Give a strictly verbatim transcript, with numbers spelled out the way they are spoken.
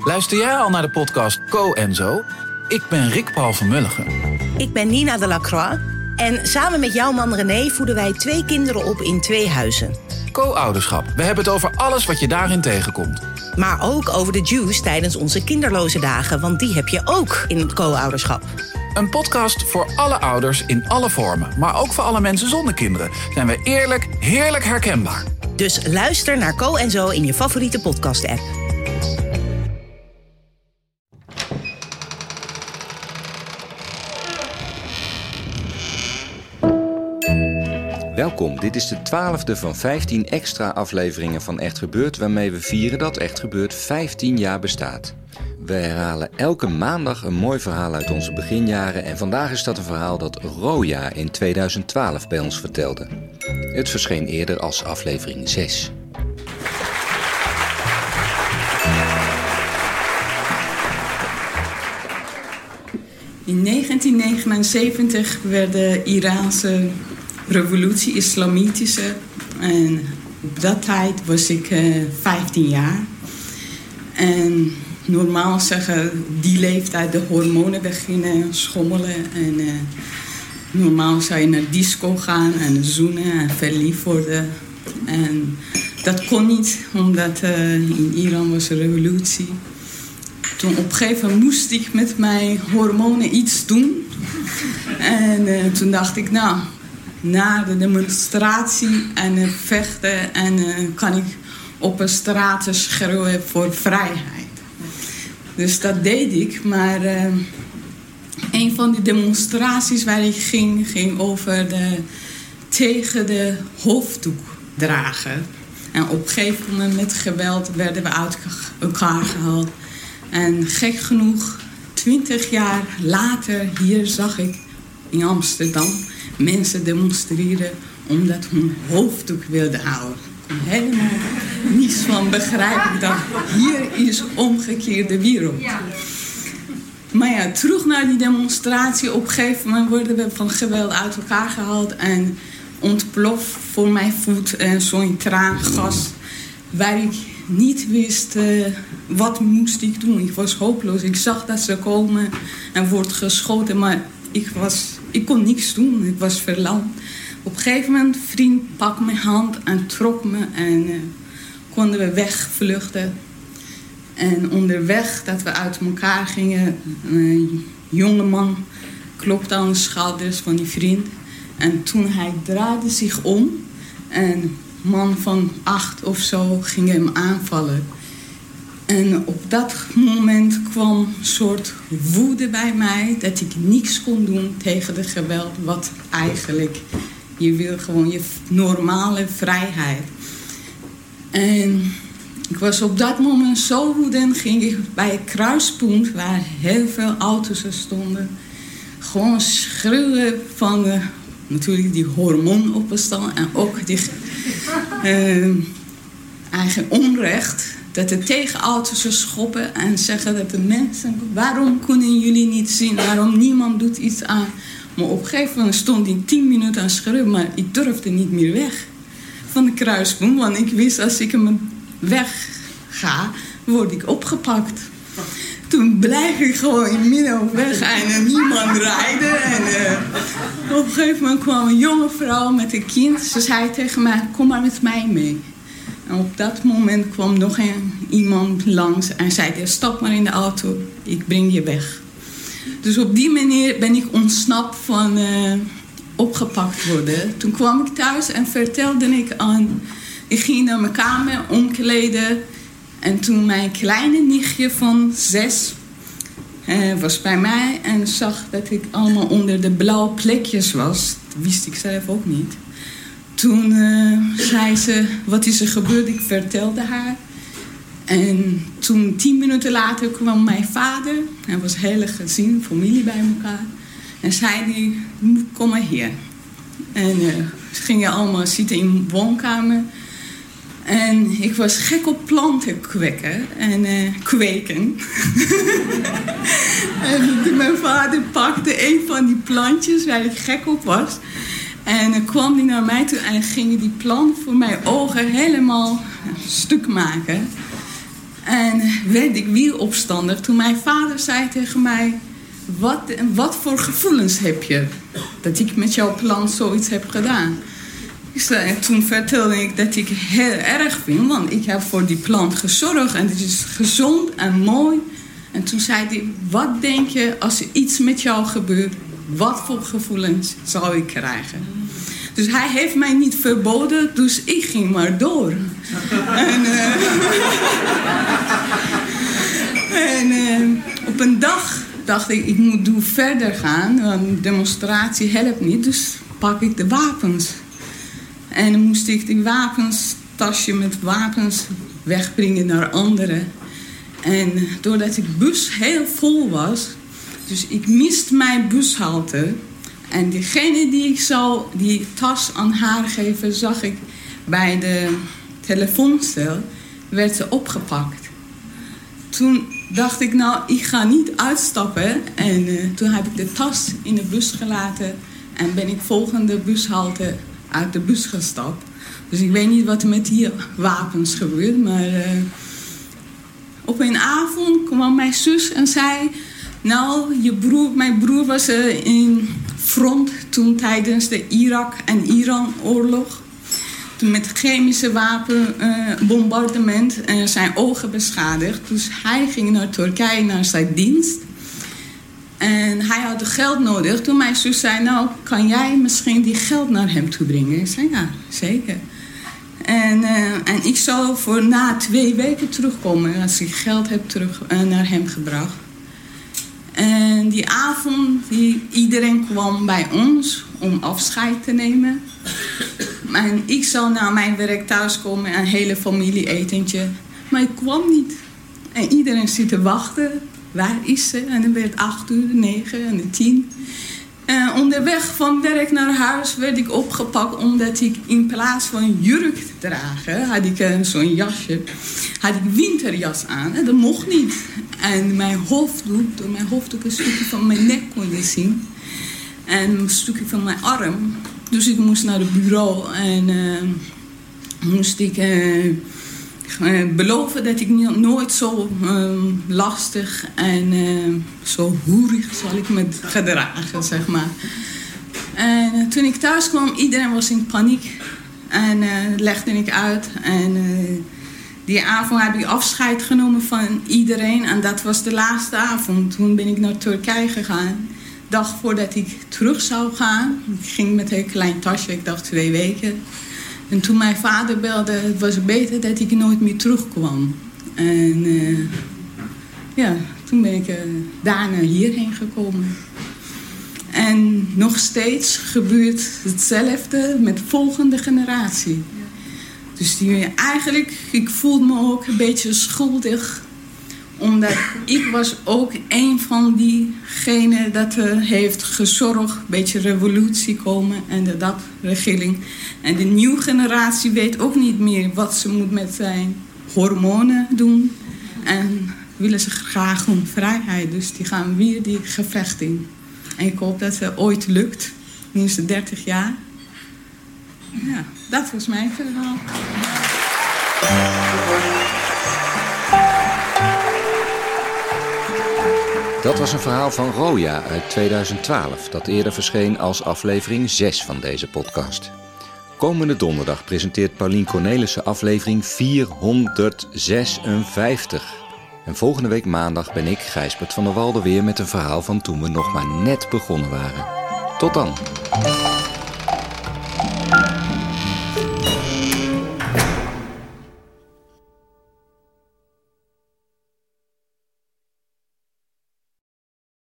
Luister jij al naar de podcast Co en Zo? Ik ben Rick Paul van Mulligen. Ik ben Nina de Lacroix. En samen met jouw man René voeden wij twee kinderen op in twee huizen. Co-ouderschap. We hebben het over alles wat je daarin tegenkomt. Maar ook over de juice tijdens onze kinderloze dagen. Want die heb je ook in het co-ouderschap. Een podcast voor alle ouders in alle vormen. Maar ook voor alle mensen zonder kinderen. Zijn we eerlijk, heerlijk herkenbaar. Dus luister naar Co en Zo in je favoriete podcast-app. Welkom, dit is de twaalfde van vijftien extra afleveringen van Echt Gebeurd, waarmee we vieren dat Echt Gebeurd vijftien jaar bestaat. We herhalen elke maandag een mooi verhaal uit onze beginjaren en vandaag is dat een verhaal dat Roja in tweeduizend twaalf bij ons vertelde. Het verscheen eerder als aflevering zes. In negentien negenenzeventig werd de Iraanse revolutie, islamitische. En op dat tijd was ik uh, vijftien jaar. En normaal zeggen die leeftijd de hormonen beginnen schommelen. En uh, normaal zou je naar disco gaan en zoenen en verliefd worden. En dat kon niet, omdat uh, in Iran was een revolutie. Toen op een gegeven moment moest ik met mijn hormonen iets doen. En uh, toen dacht ik, nou, na de demonstratie en uh, vechten en uh, kan ik op een straat schreeuwen voor vrijheid. Dus dat deed ik, maar uh, een van die demonstraties waar ik ging, ging over de, tegen de hoofddoek dragen. En op een gegeven moment met geweld werden we uit elkaar gehaald. En gek genoeg, twintig jaar later, hier zag ik in Amsterdam mensen demonstreren omdat hun hoofddoek wilden houden. Ik kon helemaal niets van begrijpen. Ik dacht, hier is omgekeerde wereld. Maar ja, terug naar die demonstratie. Op een gegeven moment worden we van geweld uit elkaar gehaald en ontploft voor mijn voet uh, zo'n traangas waar ik niet wist uh, wat moest ik doen. Ik was hopeloos. Ik zag dat ze komen en wordt geschoten, maar ik, was, ik kon niks doen. Ik was verlamd. Op een gegeven moment een vriend pakte mijn hand en trok me en uh, konden we wegvluchten. En onderweg dat we uit elkaar gingen, een jonge man klopte aan de schouders van die vriend. En toen hij draaide zich om en man van acht of zo ging hem aanvallen. En op dat moment kwam een soort woede bij mij dat ik niks kon doen tegen de geweld. Wat eigenlijk, je wil gewoon je normale vrijheid. En ik was op dat moment zo woedend, ging ik bij een kruispunt waar heel veel auto's stonden. Gewoon schreeuwen van de, natuurlijk die hormoonopstand en ook die uh, eigen onrecht. Dat de tegenauto's schoppen en zeggen dat de mensen, waarom kunnen jullie niet zien? Waarom niemand doet iets aan? Maar op een gegeven moment stond ik tien minuten aan schreeuwen, maar ik durfde niet meer weg van de kruispunt. Want ik wist, als ik hem weg ga, word ik opgepakt. Toen blijf ik gewoon in midden op weg en niemand rijden. En uh, op een gegeven moment kwam een jonge vrouw met een kind. Ze zei tegen mij, kom maar met mij mee. En op dat moment kwam nog een, iemand langs en zei, stap maar in de auto, ik breng je weg. Dus op die manier ben ik ontsnapt van uh, opgepakt worden. Toen kwam ik thuis en vertelde ik aan, ik ging naar mijn kamer omkleden. En toen mijn kleine nichtje van zes uh, was bij mij en zag dat ik allemaal onder de blauwe plekjes was. Dat wist ik zelf ook niet. Toen uh, zei ze, wat is er gebeurd? Ik vertelde haar. En toen, tien minuten later, kwam mijn vader. Hij was hele gezin, familie bij elkaar. En zei hij, kom maar hier. En uh, ze gingen allemaal zitten in de woonkamer. En ik was gek op planten kweken en uh, kweken. En mijn vader pakte een van die plantjes waar ik gek op was. En dan kwam hij naar mij toe en ging die plant voor mijn ogen helemaal stuk maken. En werd ik weer opstandig toen mijn vader zei tegen mij... Wat, wat voor gevoelens heb je dat ik met jouw plant zoiets heb gedaan? En toen vertelde ik dat ik heel erg vind, want ik heb voor die plant gezorgd en het is gezond en mooi. En toen zei hij, wat denk je als er iets met jou gebeurt, wat voor gevoelens zou ik krijgen? Dus hij heeft mij niet verboden, dus ik ging maar door. en uh, en uh, op een dag dacht ik, ik moet doen verder gaan, want een demonstratie helpt niet, dus pak ik de wapens. En dan moest ik die wapens, tasje met wapens, wegbrengen naar anderen. En doordat de bus heel vol was, dus ik miste mijn bushalte. En diegene die ik zou die tas aan haar geven, zag ik bij de telefooncel, werd ze opgepakt. Toen dacht ik, nou, ik ga niet uitstappen. En uh, toen heb ik de tas in de bus gelaten en ben ik volgende bushalte uit de bus gestapt. Dus ik weet niet wat er met die wapens gebeurt. Maar uh, op een avond kwam mijn zus en zei... Nou, je broer, mijn broer was uh, in front toen tijdens de Irak- en Iran-oorlog. Toen met chemische wapen uh, bombardement en uh, zijn ogen beschadigd. Dus hij ging naar Turkije naar zijn dienst. En hij had geld nodig. Toen mijn zus zei, nou, kan jij misschien die geld naar hem toe brengen? Ik zei, ja, zeker. En, uh, en ik zou voor na twee weken terugkomen als ik geld heb terug uh, naar hem gebracht. En die avond, die, iedereen kwam bij ons om afscheid te nemen. En ik zou naar mijn werk thuiskomen en een hele familie etentje. Maar ik kwam niet. En iedereen zit te wachten. Waar is ze? En dan werd het acht uur, negen en tien. Uh, onderweg van werk naar huis werd ik opgepakt omdat ik in plaats van jurk te dragen, had ik uh, zo'n jasje, had ik winterjas aan. En dat mocht niet. En mijn hoofddoek, door mijn hoofddoek een stukje van mijn nek kon je zien. En een stukje van mijn arm. Dus ik moest naar het bureau en uh, moest ik uh, uh, beloven dat ik nooit zo uh, lastig en uh, zo hoerig zal ik me gedragen, zeg maar. En uh, toen ik thuis kwam, iedereen was in paniek. En uh, legde ik uit. En uh, die avond heb ik afscheid genomen van iedereen. En dat was de laatste avond. Toen ben ik naar Turkije gegaan. Dag voordat ik terug zou gaan. Ik ging met een klein tasje, ik dacht twee weken. En toen mijn vader belde, het was beter dat ik nooit meer terugkwam. En uh, ja, toen ben ik uh, daarna hierheen gekomen. En nog steeds gebeurt hetzelfde met de volgende generatie. Dus die, eigenlijk, ik voel me ook een beetje schuldig. Omdat ik was ook een van diegenen dat uh, heeft gezorgd. Een beetje revolutie komen en de D A P-regering. En de nieuwe generatie weet ook niet meer wat ze moet met zijn hormonen doen. En willen ze graag om vrijheid. Dus die gaan weer die gevecht in. En ik hoop dat het ooit lukt. Nu is het dertig jaar. Ja, dat was mijn verhaal. Dat was een verhaal van Roja uit tweeduizend twaalf, dat eerder verscheen als aflevering zes van deze podcast. Komende donderdag presenteert Paulien Cornelissen aflevering vierhonderdzesenvijftig. En volgende week maandag ben ik, Gijsbert van der Walde, weer met een verhaal van toen we nog maar net begonnen waren. Tot dan!